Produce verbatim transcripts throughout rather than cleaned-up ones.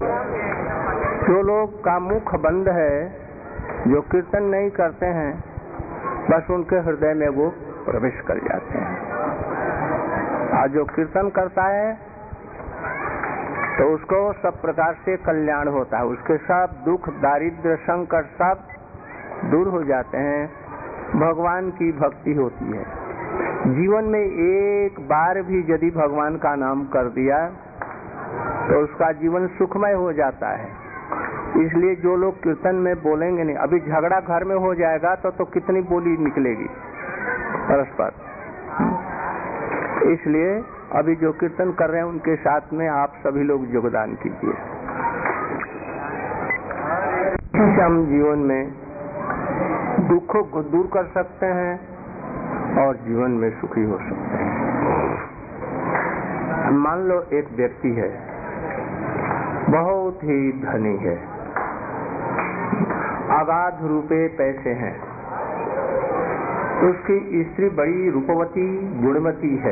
जो लोग का मुख बंद है, जो कीर्तन नहीं करते हैं, बस उनके हृदय में वो प्रवेश कर जाते हैं। और जो कीर्तन करता है तो उसको सब प्रकार से कल्याण होता है, उसके सब दुख दारिद्र्य संकट सब दूर हो जाते हैं, भगवान की भक्ति होती है। जीवन में एक बार भी यदि भगवान का नाम कर दिया तो उसका जीवन सुखमय हो जाता है। इसलिए जो लोग कीर्तन में बोलेंगे नहीं, अभी झगड़ा घर में हो जाएगा तो तो कितनी बोली निकलेगी परस्पर। इसलिए अभी जो कीर्तन कर रहे हैं उनके साथ में आप सभी लोग योगदान कीजिए। हम जीवन में दुखों को दूर कर सकते हैं और जीवन में सुखी हो सकते हैं। मान लो एक व्यक्ति है, बहुत ही धनी है, अगाध रुपए पैसे हैं, उसकी स्त्री बड़ी रूपवती गुणवती है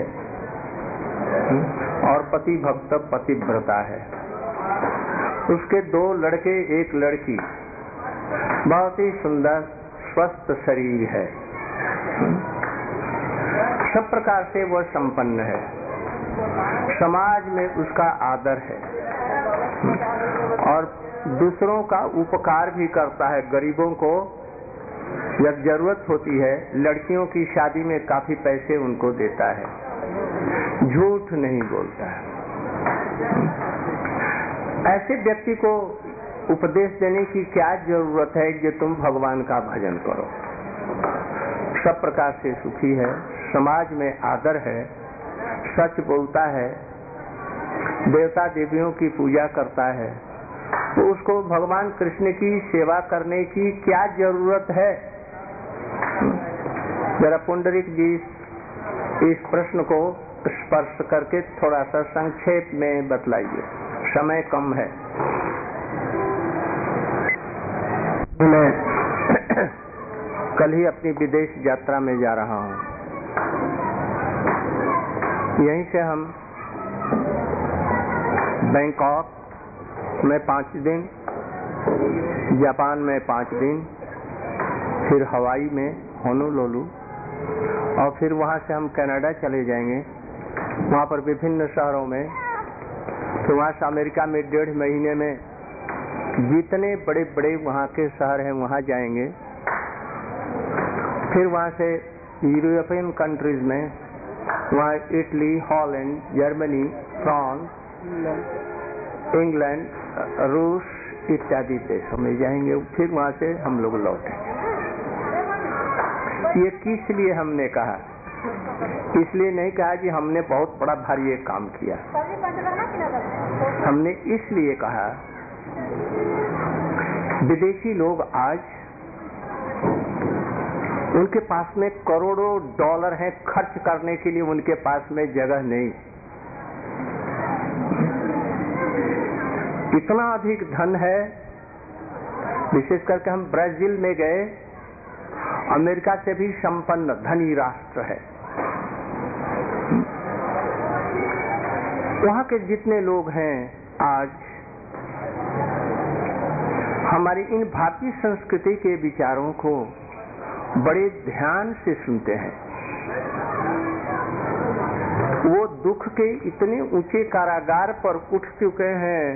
और पति भक्त पतिव्रता है। उसके दो लड़के एक लड़की, बहुत ही सुंदर स्वस्थ शरीर है, सब प्रकार से वह संपन्न है, समाज में उसका आदर है और दूसरों का उपकार भी करता है। गरीबों को जब जरूरत होती है, लड़कियों की शादी में काफी पैसे उनको देता है, झूठ नहीं बोलता है। ऐसे व्यक्ति को उपदेश देने की क्या जरूरत है कि तुम भगवान का भजन करो। सब प्रकार से सुखी है, समाज में आदर है, सच बोलता है, देवता देवियों की पूजा करता है, तो उसको भगवान कृष्ण की सेवा करने की क्या जरूरत है। जरा पुंडरीक जी इस प्रश्न को स्पर्श करके थोड़ा सा संक्षेप में बतलाइए, समय कम है। मैं कल ही अपनी विदेश यात्रा में जा रहा हूँ। यहीं से हम बैंकॉक में पाँच दिन, जापान में पाँच दिन, फिर हवाई में होनोलुलु, और फिर वहाँ से हम कनाडा चले जाएंगे। वहाँ पर विभिन्न शहरों में, तो वहाँ से अमेरिका में डेढ़ महीने में जितने बड़े बड़े वहाँ के शहर हैं वहाँ जाएंगे। फिर वहाँ से यूरोपियन कंट्रीज में, वहाँ Italy, Holland, Germany, France, England, रूस इत्यादि देशों में जाएंगे। फिर वहाँ से हम लोग लौटेंगे। ये किस लिए हमने कहा? इसलिए नहीं कहा कि हमने बहुत बड़ा भारी एक काम किया, हमने इसलिए कहा विदेशी लोग आज, उनके पास में करोड़ों डॉलर हैं, खर्च करने के लिए उनके पास में जगह नहीं। इतना अधिक धन है, विशेष करके हम ब्राजील में गए, अमेरिका से भी संपन्न धनी राष्ट्र है। वहाँ के जितने लोग हैं आज हमारी इन भारतीय संस्कृति के विचारों को बड़े ध्यान से सुनते हैं। वो दुख के इतने ऊंचे कारागार पर उठ चुके हैं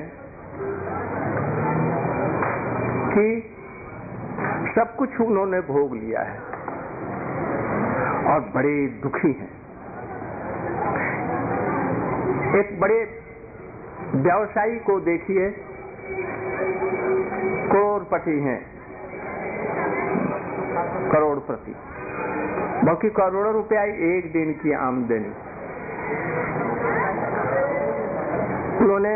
कि सब कुछ उन्होंने भोग लिया है और बड़े दुखी हैं। एक बड़े व्यवसायी को देखिए, करोड़पति हैं, करोड़पति, बाकी करोड़ों रुपया एक दिन की आमदनी। उन्होंने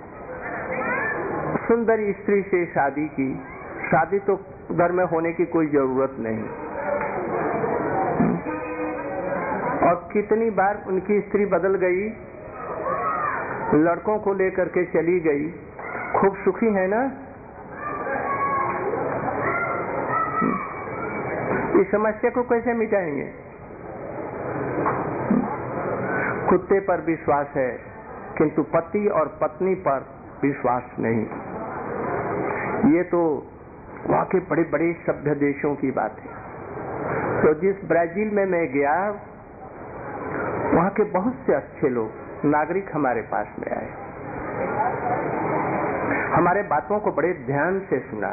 सुंदर स्त्री से शादी की। शादी तो घर में होने की कोई जरूरत नहीं, और कितनी बार उनकी स्त्री बदल गई, लड़कों को लेकर के चली गई। खूब सुखी है ना? इस समस्या को कैसे मिटाएंगे? कुत्ते पर विश्वास है, किंतु पति और पत्नी पर विश्वास नहीं। ये तो वहाँ के बड़े बड़े सभ्य देशों की बात है। तो जिस ब्राजील में मैं गया, वहाँ के बहुत से अच्छे लोग नागरिक हमारे पास में आए, हमारे बातों को बड़े ध्यान से सुना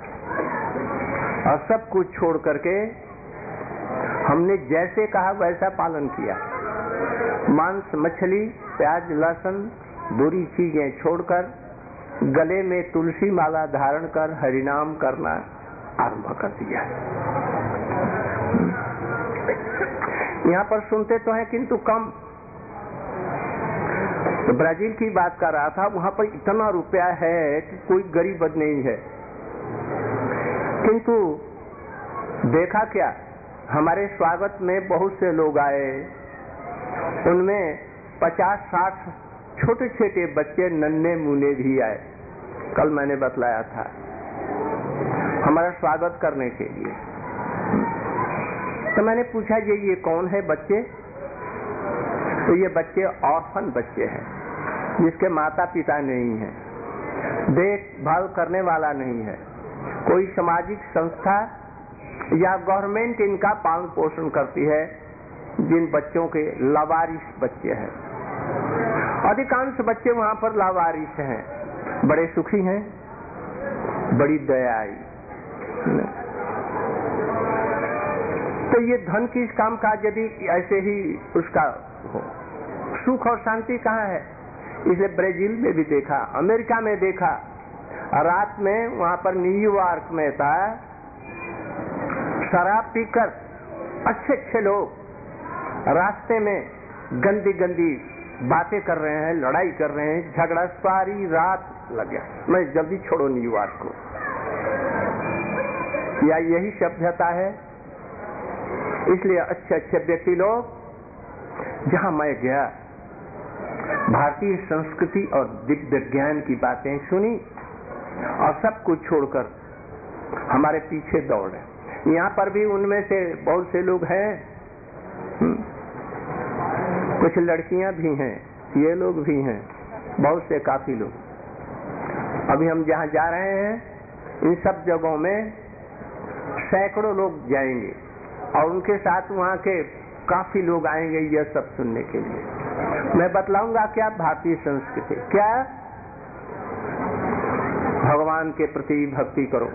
और सब कुछ छोड़ करके हमने जैसे कहा वैसा पालन किया। मांस, मछली, प्याज, लहसुन, बुरी चीजें छोड़कर गले में तुलसी माला धारण कर हरिनाम करना आरंभ कर दिया। यहाँ पर सुनते तो हैं किंतु कम। तो ब्राजील की बात कर रहा था, वहां पर इतना रुपया है कि कोई गरीब नहीं है, किंतु देखा क्या, हमारे स्वागत में बहुत से लोग आए, उनमें पचास साठ छोटे छोटे बच्चे नन्हे मुन्ने भी आए। कल मैंने बतलाया था, हमारा स्वागत करने के लिए। तो मैंने पूछा ये ये कौन है बच्चे? तो ये बच्चे ऑर्फन बच्चे हैं, जिसके माता पिता नहीं है, देखभाल करने वाला नहीं है, कोई सामाजिक संस्था या गवर्नमेंट इनका पालन पोषण करती है। जिन बच्चों के लावारिस बच्चे हैं, अधिकांश बच्चे वहां पर लावारिस हैं, बड़े सुखी हैं, बड़ी दया आई। तो ये धन किस काम का, यदि ऐसे ही उसका हो, सुख और शांति कहाँ है? इसलिए ब्राजील में भी देखा, अमेरिका में देखा, रात में वहां पर न्यूयॉर्क में था, शराब पीकर अच्छे अच्छे लोग रास्ते में गंदी गंदी बातें कर रहे हैं, लड़ाई कर रहे हैं, झगड़ा सारी रात लग गया। मैं जल्दी छोड़ो न्यूयॉर्क को। या यही सभ्यता है? इसलिए अच्छे अच्छे व्यक्ति लोग, जहां मैं गया, भारतीय संस्कृति और दिव्य ज्ञान की बातें सुनी और सब कुछ छोड़कर हमारे पीछे दौड़े। यहाँ पर भी उनमें से बहुत से लोग हैं, कुछ लड़कियां भी हैं, ये लोग भी हैं, बहुत से काफी लोग। अभी हम जहाँ जा रहे हैं, इन सब जगहों में सैकड़ों लोग जाएंगे और उनके साथ वहाँ के काफी लोग आएंगे यह सब सुनने के लिए। मैं बतलाऊंगा क्या भारतीय संस्कृति, क्या भगवान के प्रति भक्ति करो।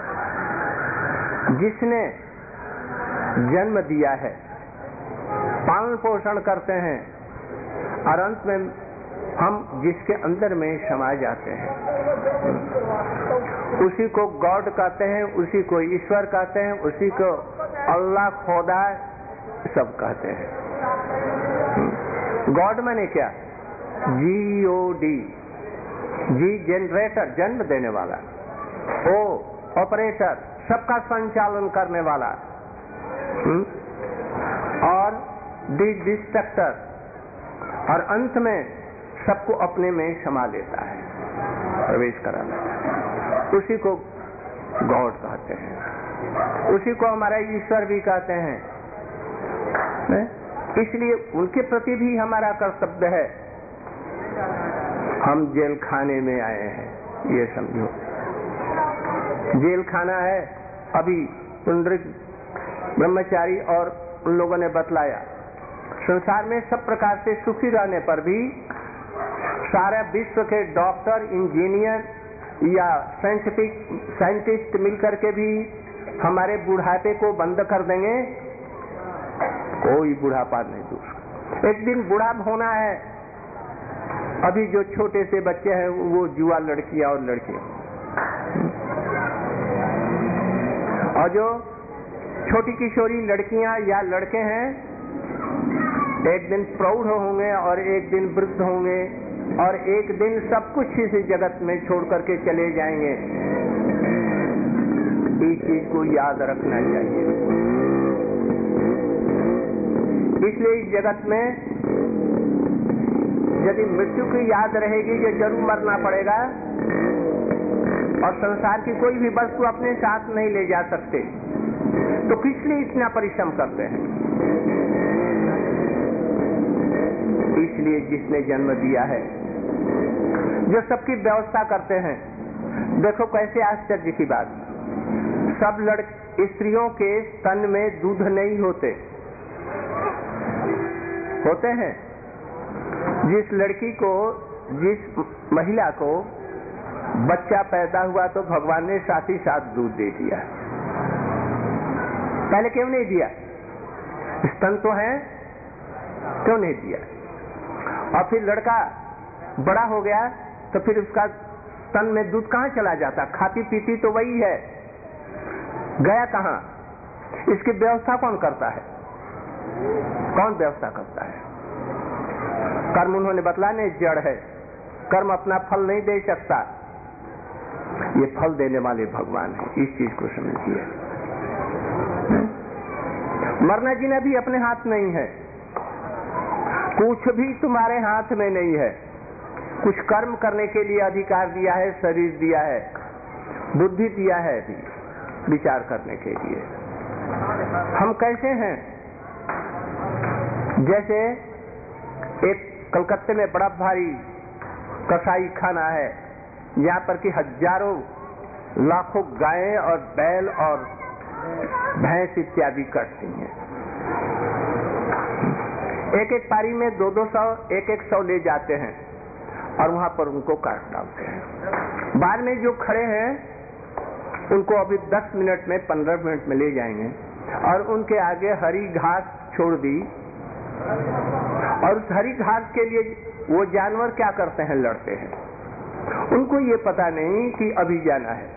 जिसने जन्म दिया है, पालन पोषण करते हैं और अंत में हम जिसके अंदर में समा जाते हैं, उसी को गॉड कहते हैं, उसी को ईश्वर कहते हैं, उसी को अल्लाह, खुदा सब कहते हैं। गॉड माने क्या? जी ओ डी, जी जनरेटर, जन्म देने वाला, ओ ऑपरेटर, सबका संचालन करने वाला, हुँ? और डी डिस्ट्रक्टर, और अंत में सबको अपने में समा लेता है, प्रवेश करा लेता है। उसी को गॉड कहते हैं, उसी को हमारा ईश्वर भी कहते हैं। इसलिए उनके प्रति भी हमारा कर्तव्य है। हम जेल खाने में आए हैं, ये समझो, जेल खाना है। अभी पुंडरीक ब्रह्मचारी और उन लोगों ने बतलाया, संसार में सब प्रकार से सुखी रहने पर भी सारे विश्व के डॉक्टर, इंजीनियर या साइंटिफिक साइंटिस्ट मिलकर के भी हमारे बुढ़ापे को बंद कर देंगे, कोई बुढ़ापा नहीं दूर। एक दिन बुढ़ा होना है। अभी जो छोटे से बच्चे हैं वो जुआ लड़कियां और लड़कियां, और जो छोटी किशोरी लड़कियां या लड़के हैं, एक दिन प्रौढ़ होंगे और एक दिन वृद्ध होंगे और एक दिन सब कुछ इस जगत में छोड़ करके चले जाएंगे। इस चीज को याद रखना चाहिए। इसलिए इस जगत में यदि मृत्यु की याद रहेगी जो जरूर मरना पड़ेगा, और संसार की कोई भी वस्तु अपने साथ नहीं ले जा सकते, तो किस लिए इतना परिश्रम करते हैं? इसलिए जिसने जन्म दिया है जो सबकी व्यवस्था करते हैं। देखो कैसे आश्चर्य की बात, सब लड़ स्त्रियों के स्तन में दूध नहीं होते होते हैं। जिस लड़की को, जिस महिला को बच्चा पैदा हुआ तो भगवान ने साथ ही साथ दूध दे दिया। पहले क्यों नहीं दिया? स्तन तो है, क्यों नहीं दिया? और फिर लड़का बड़ा हो गया तो फिर उसका स्तन में दूध कहाँ चला जाता? खाती पीती तो वही है, गया कहाँ? इसकी व्यवस्था कौन करता है? कौन व्यवस्था करता है? कर्म उन्होंने बतलाने जड़ है, कर्म अपना फल नहीं दे सकता, ये फल देने वाले भगवान है। इस चीज को समझिए। मरना जीना भी अपने हाथ नहीं है, कुछ भी तुम्हारे हाथ में नहीं है। कुछ कर्म करने के लिए अधिकार दिया है, शरीर दिया है, बुद्धि दिया है भी विचार करने के लिए। हम कैसे हैं? जैसे एक कलकत्ते में बड़ा भारी कसाई खाना है, यहाँ पर कि हजारों लाखों गायें और बैल और भैंस इत्यादि कटती हैं। एक एक पारी में दो दो सौ एक एक सौ ले जाते हैं और वहां पर उनको काट डालते हैं। बाद में जो खड़े हैं उनको अभी दस मिनट में पंद्रह मिनट में ले जाएंगे और उनके आगे हरी घास छोड़ दी, और उस हरी घास के लिए वो जानवर क्या करते हैं? लड़ते हैं। उनको ये पता नहीं कि अभी जाना है,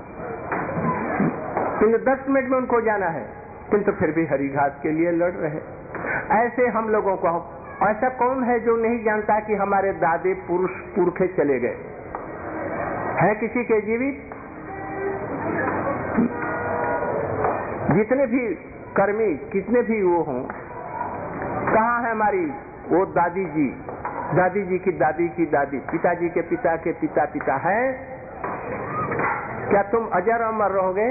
किंतु दस मिनट में उनको जाना है, किंतु फिर भी हरी घास के लिए लड़ रहे। ऐसे हम लोगों को, ऐसा कौन है जो नहीं जानता कि हमारे दादे पुरुष पुरखे चले गए? है किसी के जीवित? जितने भी कर्मी, कितने भी वो हों, कहाँ है हमारी वो दादी जी, दादी जी की दादी की दादी, पिताजी के पिता के पिता पिता है? क्या तुम अजर अमर रहोगे?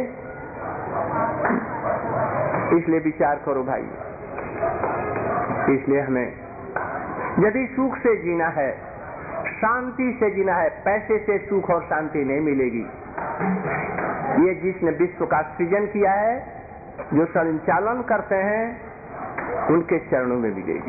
इसलिए विचार करो भाई। इसलिए हमें यदि सुख से जीना है, शांति से जीना है, पैसे से सुख और शांति नहीं मिलेगी। ये जिसने विश्व का सृजन किया है, जो संचालन करते हैं, उनके चरणों में मिलेगी।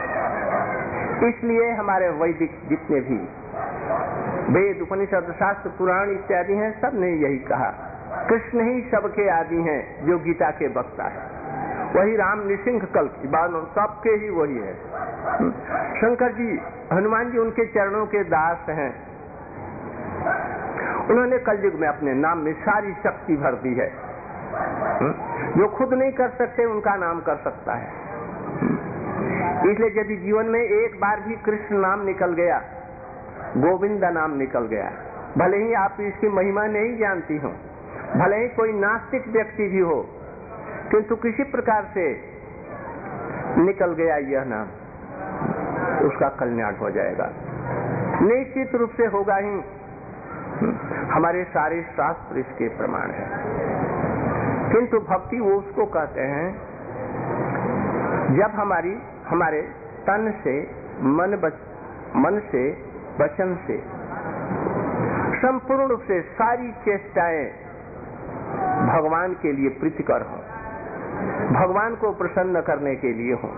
इसलिए हमारे वैदिक जितने भी वेद, उपनिषद, शास्त्र, पुराण इत्यादि हैं, सब ने यही कहा, कृष्ण ही सबके आदि हैं, जो गीता के वक्ता है। वही राम निसिंह कल की बात, सबके ही वही है। शंकर जी, हनुमान जी उनके चरणों के दास हैं। उन्होंने कलयुग में अपने नाम में सारी शक्ति भर दी है। जो खुद नहीं कर सकते उनका नाम कर सकता है। इसलिए यदि जीवन में एक बार भी कृष्ण नाम निकल गया, गोविंद नाम निकल गया, भले ही आप इसकी महिमा नहीं जानती हो, भले ही कोई नास्तिक व्यक्ति भी हो, किंतु किसी प्रकार से निकल गया यह नाम, उसका कल्याण हो जाएगा, निश्चित रूप से होगा ही। हमारे सारे शास्त्र इसके प्रमाण है। किंतु भक्ति वो उसको कहते हैं जब हमारी हमारे तन से, मन बच, मन से, वचन से, संपूर्ण रूप से सारी चेष्टाएं भगवान के लिए प्रीतिकर हो, भगवान को प्रसन्न करने के लिए हो,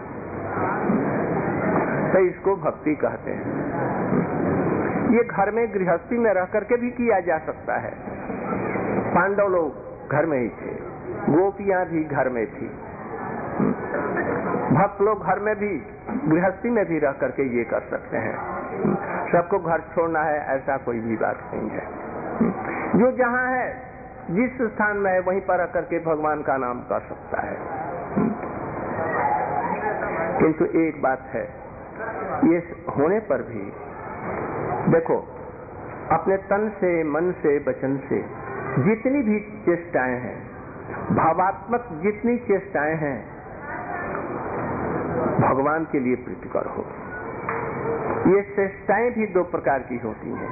तो इसको भक्ति कहते हैं। ये घर में गृहस्थी में रह करके भी किया जा सकता है। पांडव लोग घर में ही थे, गोपियां भी घर में थी, भक्त लोग घर में भी, गृहस्थी में भी रह करके ये कर सकते हैं। सबको घर छोड़ना है ऐसा कोई भी बात नहीं है। जो जहां है, जिस स्थान में है, वहीं पर रह करके भगवान का नाम कर सकता है। किंतु एक बात है, ये होने पर भी देखो, अपने तन से, मन से, वचन से जितनी भी चेष्टाएं हैं, भावात्मक जितनी चेष्टाएं हैं, भगवान के लिए प्रीतिकर हो। ये चेष्टाएं भी दो प्रकार की होती हैं।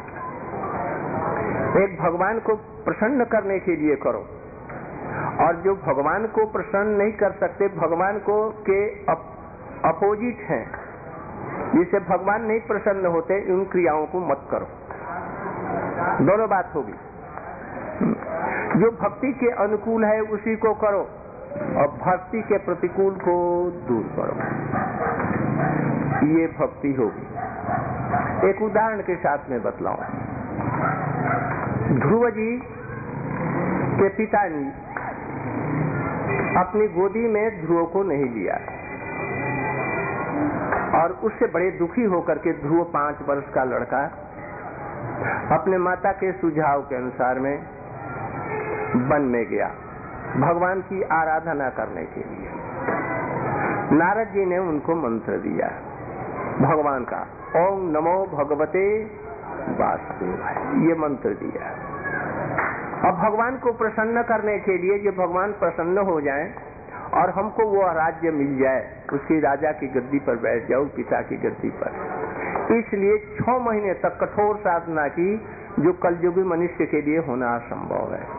एक भगवान को प्रसन्न करने के लिए करो, और जो भगवान को प्रसन्न नहीं कर सकते, भगवान को के अप, अपोजिट हैं, जिससे भगवान नहीं प्रसन्न होते उन क्रियाओं को मत करो। दोनों बात होगी। जो भक्ति के अनुकूल है उसी को करो और भक्ति के प्रतिकूल को दूर करो, ये भक्ति होगी। एक उदाहरण के साथ में बतलाऊं। ध्रुव जी के पिता ने अपनी गोदी में ध्रुव को नहीं लिया और उससे बड़े दुखी होकर के ध्रुव पांच वर्ष का लड़का अपने माता के सुझाव के अनुसार में वन में गया भगवान की आराधना करने के लिए। नारद जी ने उनको मंत्र दिया भगवान का, ओम नमो भगवते वासुदेवाय, ये मंत्र दिया। अब भगवान को प्रसन्न करने के लिए, जो भगवान प्रसन्न हो जाएं और हमको वो राज्य मिल जाए, उसकी राजा की गद्दी पर बैठ जाओ, पिता की गद्दी पर। इसलिए छह महीने तक कठोर साधना की, जो कलयुगी मनुष्य के लिए होना असंभव है।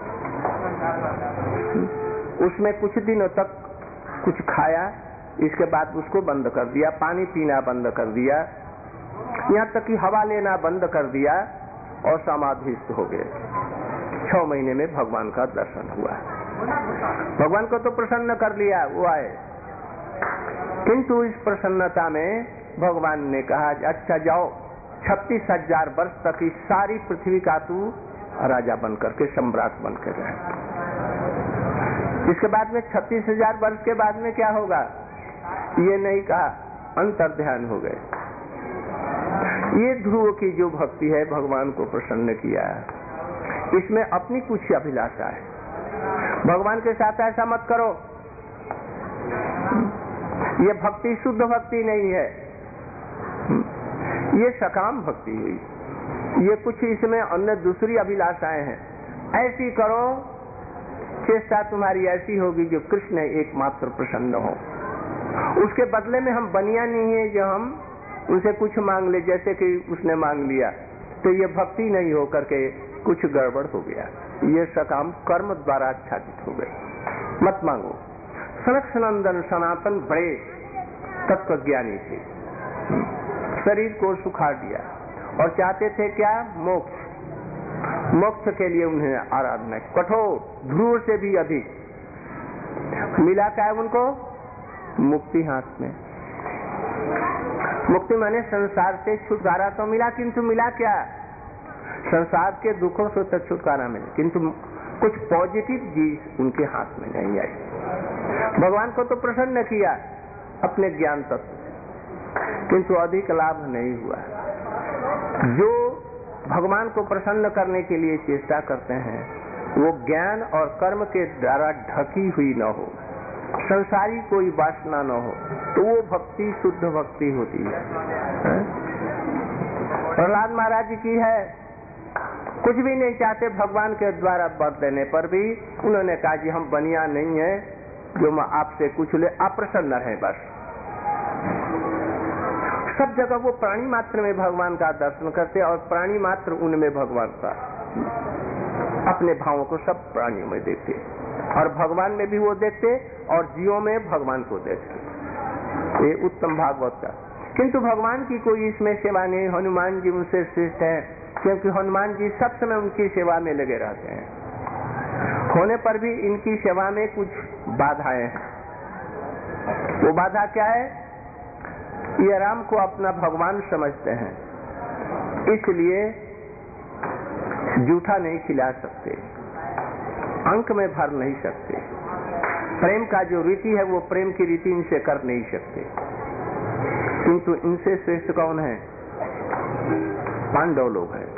उसमें कुछ दिनों तक कुछ खाया, इसके बाद उसको बंद कर दिया, पानी पीना बंद कर दिया, यहाँ तक कि हवा लेना बंद कर दिया और समाधिस्थ हो गए। छह महीने में भगवान का दर्शन हुआ। भगवान को तो प्रसन्न कर लिया, वो आए, किंतु इस प्रसन्नता में भगवान ने कहा अच्छा जाओ, छत्तीस हजार वर्ष तक इस सारी पृथ्वी का तू राजा बन करके, सम्राट बन के रहे। इसके बाद में छत्तीस हजार वर्ष के बाद में क्या होगा ये नहीं कहा, अंतर ध्यान हो गए। ये ध्रुव की जो भक्ति है भगवान को प्रसन्न किया, इसमें अपनी कुछ अभिलाषा है। भगवान के साथ ऐसा मत करो, ये भक्ति शुद्ध भक्ति नहीं है, ये सकाम भक्ति हुई। ये कुछ इसमें अन्य दूसरी अभिलाषाएं हैं। ऐसी करो, चेष्टा तुम्हारी ऐसी होगी जो कृष्ण एकमात्र प्रसन्न हो। उसके बदले में हम बनिया नहीं है जो हम उनसे कुछ मांग ले, जैसे कि उसने मांग लिया, तो ये भक्ति नहीं हो करके कुछ गड़बड़ हो गया, ये सकाम कर्म द्वारा आच्छादित हो गए। मत मांगो। सनक सनंदन सनातन बड़े तत्वज्ञानी थे, शरीर को सुखाड़ दिया और चाहते थे क्या, मोक्ष। मोक्ष के लिए उन्हें आराधना कठोर, ध्रुव से भी अधिक मिला क्या है उनको, मुक्ति हाथ में। मुक्ति माने संसार से छुटकारा तो मिला, किंतु मिला क्या, संसार के दुखों से तो छुटकारा मिला, किंतु कुछ पॉजिटिव चीज उनके हाथ में नहीं आई। भगवान को तो प्रसन्न किया अपने ज्ञान तत्व, किंतु अधिक लाभ नहीं हुआ। जो भगवान को प्रसन्न करने के लिए चेष्टा करते हैं वो ज्ञान और कर्म के द्वारा ढकी हुई न हो, संसारी कोई वासना न हो, तो वो भक्ति शुद्ध भक्ति होती है। प्रहलाद महाराज जी की है, कुछ भी नहीं चाहते, भगवान के द्वारा वर देने पर भी उन्होंने कहा जी हम बनिया नहीं है जो मैं आपसे कुछ ले, आप प्रसन्न रहें बस। सब जगह वो प्राणी मात्र में भगवान का दर्शन करते और प्राणी मात्र उनमें भगवान का, अपने भावों को सब प्राणियों में देखते और भगवान में भी वो देखते और जीवों में भगवान को देखते। ये उत्तम भागवत का। किंतु भगवान की कोई इसमें सेवा नहीं। हनुमान जी उनसे श्रेष्ठ है, क्योंकि हनुमान जी सब समय उनकी सेवा में लगे रहते हैं। होने पर भी इनकी सेवा में कुछ बाधाएं हैं। वो बाधा क्या है, ये राम को अपना भगवान समझते हैं, इसलिए जूठा नहीं खिला सकते, अंक में भर नहीं सकते, प्रेम का जो रीति है वो प्रेम की रीति इनसे कर नहीं सकते। किंतु इनसे श्रेष्ठ कौन है, पांडव लोग हैं।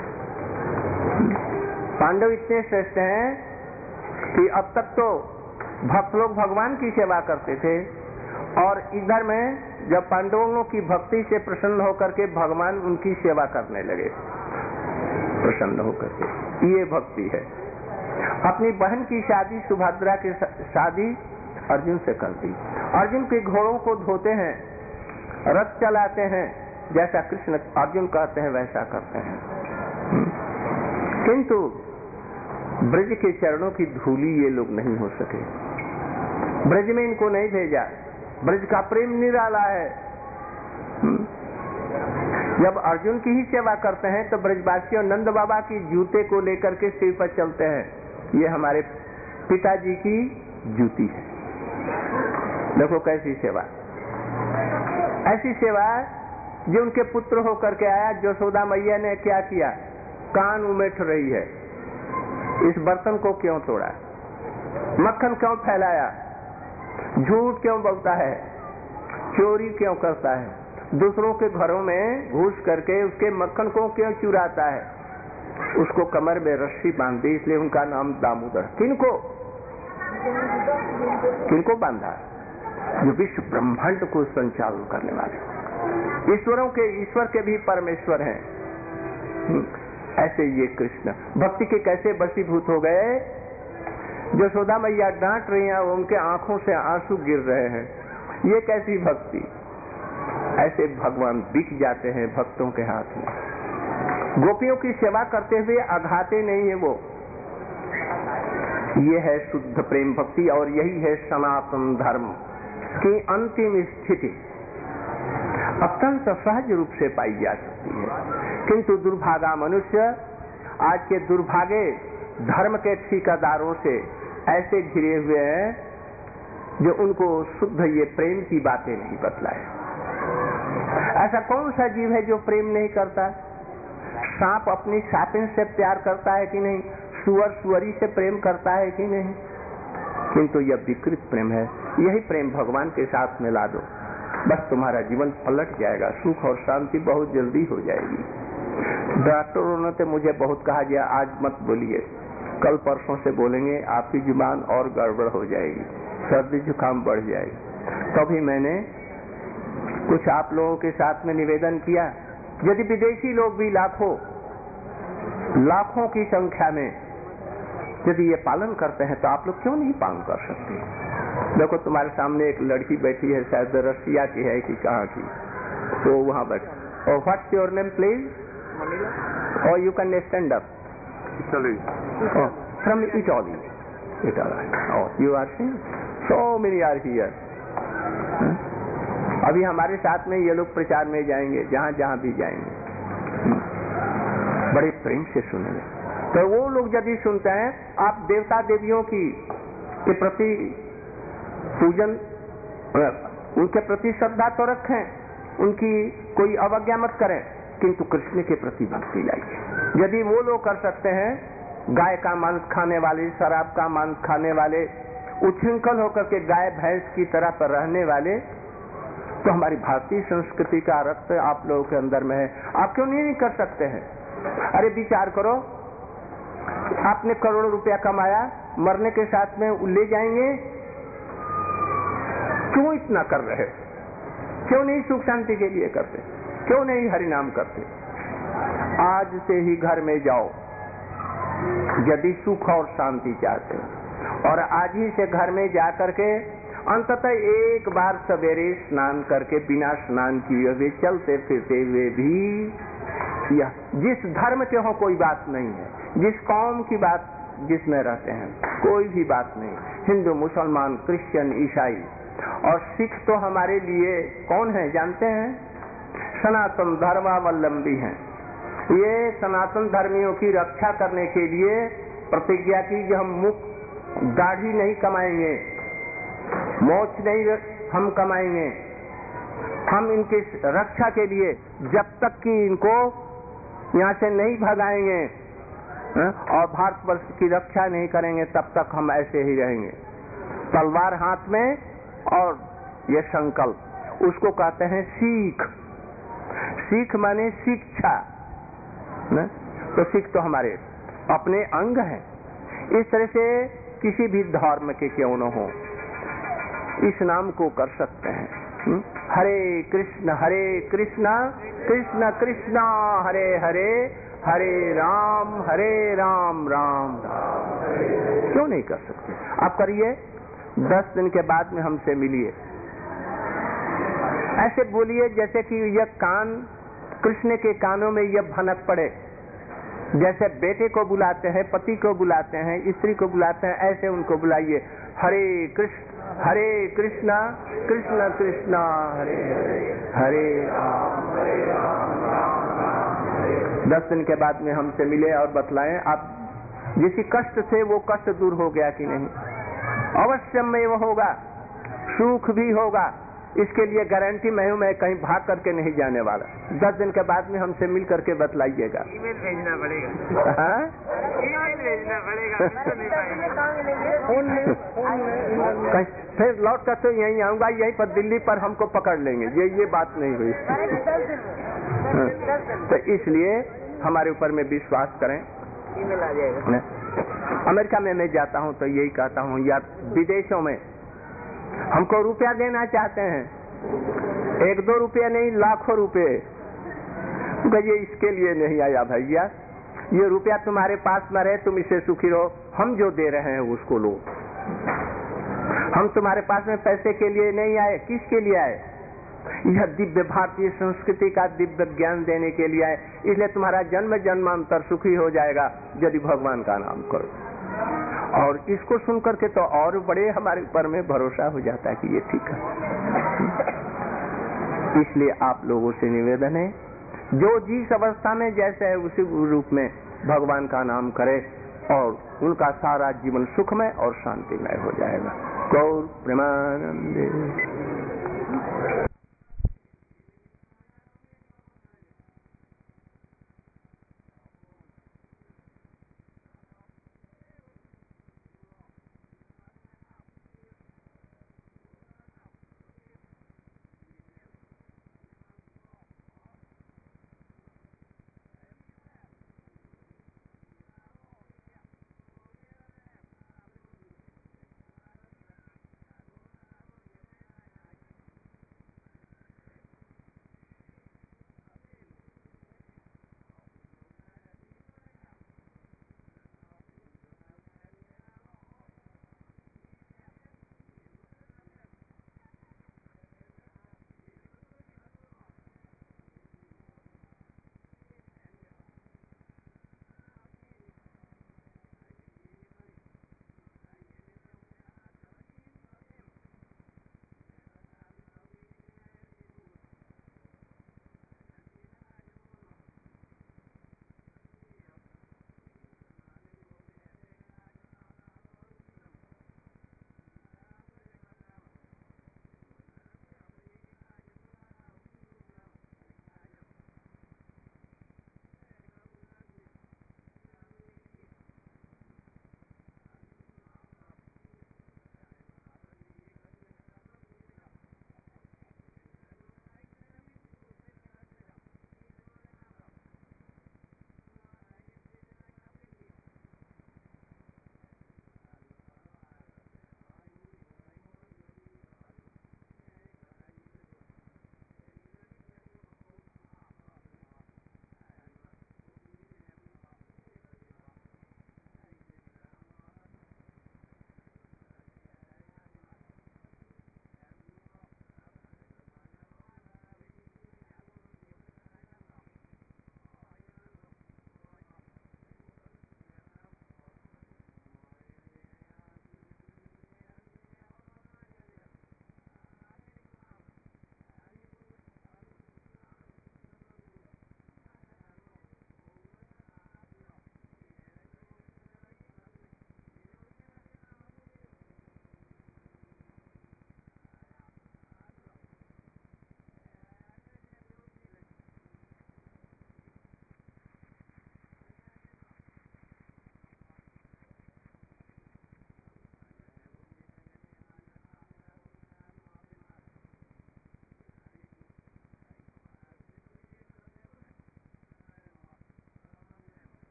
पांडव इतने श्रेष्ठ हैं कि अब तक तो भक्त लोग भगवान की सेवा करते थे और इधर में जब पांडवों की भक्ति से प्रसन्न होकर के भगवान उनकी सेवा करने लगे, प्रसन्न होकर के, ये भक्ति है। अपनी बहन की शादी सुभद्रा की शादी अर्जुन से कर दी। अर्जुन के घोड़ों को धोते हैं, रथ चलाते हैं, जैसा कृष्ण अर्जुन कहते हैं वैसा करते हैं। किंतु ब्रज के चरणों की धूली ये लोग नहीं हो सके, ब्रज में इनको नहीं भेजा। ब्रज का प्रेम निराला है, जब अर्जुन की ही सेवा करते हैं तो ब्रजवासी और नंद बाबा की जूते को लेकर के सिर पर चलते हैं। ये हमारे पिताजी की जूती है। देखो कैसी सेवा, ऐसी सेवा जो उनके पुत्र होकर के आया। यशोदा मैया ने क्या किया? कान उमेट रही है, इस बर्तन को क्यों तोड़ा, मक्खन क्यों फैलाया, झूठ क्यों बोलता है, चोरी क्यों करता है, दूसरों के घरों में घुस करके उसके मक्खन को क्यों चुराता है। उसको कमर में रस्सी बांध दी, इसलिए उनका नाम दामोदर। किनको किनको बांधा? जो विश्व ब्रह्मांड को संचालन करने वाले, ईश्वरों के ईश्वर के भी परमेश्वर हैं। ऐसे ये कृष्ण भक्ति के कैसे वशीभूत हो गए। यशोदा मैया डांट रही हैं, उनके आंखों से आंसू गिर रहे हैं। ये कैसी भक्ति। ऐसे भगवान बिक जाते हैं भक्तों के हाथ में। गोपियों की सेवा करते हुए अघाते नहीं है वो। ये है शुद्ध प्रेम भक्ति और यही है सनातन धर्म की अंतिम स्थिति। अत्यंत सहज रूप से पाई जा सकती है, किंतु दुर्भागा मनुष्य आज के दुर्भागे धर्म के ठेकेदारों से ऐसे घिरे हुए हैं जो उनको शुद्ध ये प्रेम की बातें नहीं बतलाए। ऐसा कौन सा जीव है जो प्रेम नहीं करता? सांप अपनी सापिन से प्यार करता है कि नहीं? सुअर सुअरी से प्रेम करता है कि नहीं? किंतु यह विकृत प्रेम है। यही प्रेम भगवान के साथ मिला दो, बस तुम्हारा जीवन पलट जाएगा। सुख और शांति बहुत जल्दी हो जाएगी। डॉक्टरों ने तो मुझे बहुत कहा गया, आज मत बोलिए, कल परसों से बोलेंगे आपकी जुबान और गड़बड़ हो जाएगी, सर्दी जुकाम बढ़ जाएगी। तभी मैंने कुछ आप लोगों के साथ में निवेदन किया, यदि विदेशी लोग भी लाखों लाखों की संख्या में यदि ये पालन करते हैं तो आप लोग क्यों नहीं पालन कर सकते? देखो तुम्हारे सामने एक लड़की बैठी है, शायद रसिया की है कि कहाँ की, तो वहाँ बैठी। और व्हाट्स योर नेम प्लीज? और you can stand up. From Italy. Italy. You are seeing so many are here. अभी हमारे साथ में ये लोग प्रचार में जाएंगे, जहाँ जहाँ भी जाएंगे, बड़े प्रेम से सुनेंगे। तो वो लोग यदि सुनते हैं, आप देवता देवियों की के प्रति पूजन, उनके प्रति श्रद्धा तो रखें, उनकी कोई अवज्ञा मत करें, किंतु कृष्ण के प्रति भक्ति लाइए। यदि वो लोग कर सकते हैं, गाय का मांस खाने वाले, शराब का मांस खाने वाले, उच्छृंखल होकर के गाय भैंस की तरह पर रहने वाले, तो हमारी भारतीय संस्कृति का रक्त आप लोगों के अंदर में है, आप क्यों नहीं कर सकते हैं? अरे विचार करो, आपने करोड़ों रुपया कमाया, मरने के साथ में ले जाएंगे, क्यों इतना कर रहे? क्यों नहीं सुख शांति के लिए करते? क्यों नहीं हरिनाम करते? आज से ही घर में जाओ यदि सुख और शांति चाहते हो, और आज ही से घर में जा करके अंततः एक बार सवेरे स्नान करके बिना स्नान किए हुए चलते फिरते हुए भी, या जिस धर्म के हो कोई बात नहीं है, जिस कौम की बात जिसमें रहते हैं कोई भी बात नहीं, हिंदू मुसलमान क्रिश्चियन ईसाई और सिख तो हमारे लिए कौन है जानते हैं? सनातन धर्मावलंबी हैं। ये सनातन धर्मियों की रक्षा करने के लिए प्रतिज्ञा की कि हम मुख दाढ़ी नहीं कमाएंगे, मोच नहीं हम कमाएंगे, हम इनकी रक्षा के लिए जब तक कि इनको यहाँ से नहीं भगाएंगे और भारतवर्ष की रक्षा नहीं करेंगे तब तक हम ऐसे ही रहेंगे। तलवार हाथ में और ये संकल्प, उसको कहते हैं सीख। सीख माने शिक्षा, न? तो सीख तो हमारे अपने अंग हैं। इस तरह से किसी भी धर्म के क्यों न हो, इस नाम को कर सकते हैं। हुँ? हरे कृष्ण हरे कृष्ण कृष्ण कृष्ण हरे हरे, हरे राम हरे राम राम राम। क्यों नहीं कर सकते? आप करिए, दस दिन के बाद में हमसे मिलिए, ऐसे बोलिए जैसे कि यह कान कृष्ण के कानों में यह भनक पड़े। जैसे बेटे को बुलाते हैं, पति को बुलाते हैं, स्त्री को बुलाते हैं, ऐसे उनको बुलाइए। हरे कृष्ण हरे कृष्णा कृष्ण कृष्णा हरे हरे, हरे राम दस दिन के बाद में हमसे मिले और बतलाएं आप जिस कष्ट से वो कष्ट दूर हो गया कि नहीं। अवश्य में वो होगा, सुख भी होगा, इसके लिए गारंटी मैं हूं, मैं कहीं भाग करके नहीं जाने वाला। दस दिन के बाद में हमसे मिल करके बतलाइएगा। ईमेल भेजना पड़ेगा। हाँ? ईमेल भेजना पड़ेगा, कहीं फिर लौट कर तो यहीं आऊंगा, यहीं पर दिल्ली पर हमको पकड़ लेंगे, ये ये बात नहीं हुई। तो इसलिए हमारे ऊपर में विश्वास करें। ईमेल आ जाएगा। अमेरिका में मैं जाता हूं तो यही कहता हूं, या विदेशों में हमको रुपया देना चाहते हैं, एक दो रुपया नहीं, लाखों रुपए, ये इसके लिए नहीं आया भैया, ये रुपया तुम्हारे पास में रहे, तुम इससे सुखी रहो, हम जो दे रहे हैं उसको लो। हम तुम्हारे पास में पैसे के लिए नहीं आए, किसके लिए आए? यह दिव्य भारतीय संस्कृति का दिव्य ज्ञान देने के लिए आए, इसलिए तुम्हारा जन्म जन्मांतर सुखी हो जाएगा यदि भगवान का नाम करो। और इसको सुन करके तो और बड़े हमारे ऊपर में भरोसा हो जाता है कि ये ठीक है। इसलिए आप लोगों से निवेदन है, जो जिस अवस्था में जैसे है उसी रूप में भगवान का नाम करे और उनका सारा जीवन सुखमय और शांतिमय हो जाएगा। गौर प्रेमानंद।